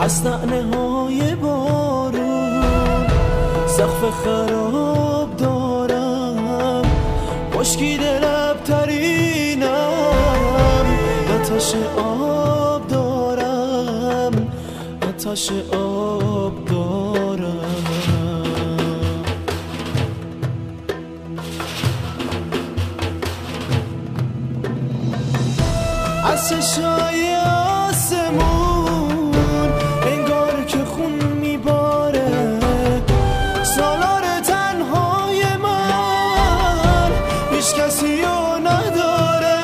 از نعنه های بارون سقف خراب دارم، خشکیده لبترینم، آتش آب دارم، آتش آب دارم. از چشای آسمون انگار که خون میباره، سالار تنهای من هیچ کسی رو نداره.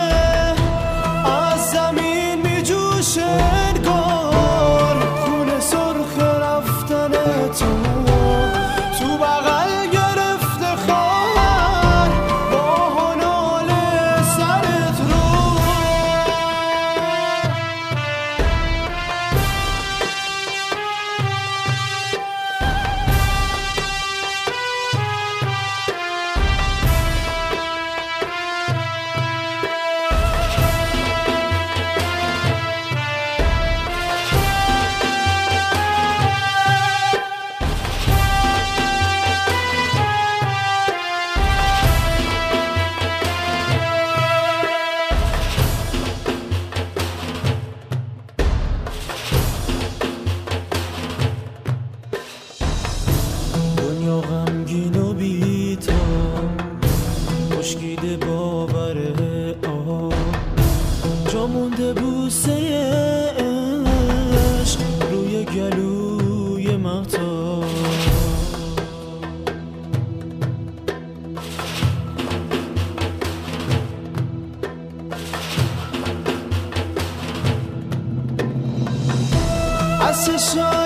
از زمین میجوشه انگار خون سرخ رفتن تو بغل گرفته خواهر با هنال سرت رو. دنیا غمگین و بی‌تا، خشکیده باوره آه، جا مونده بوسه عشق روی گلوی مهتاب. از چشم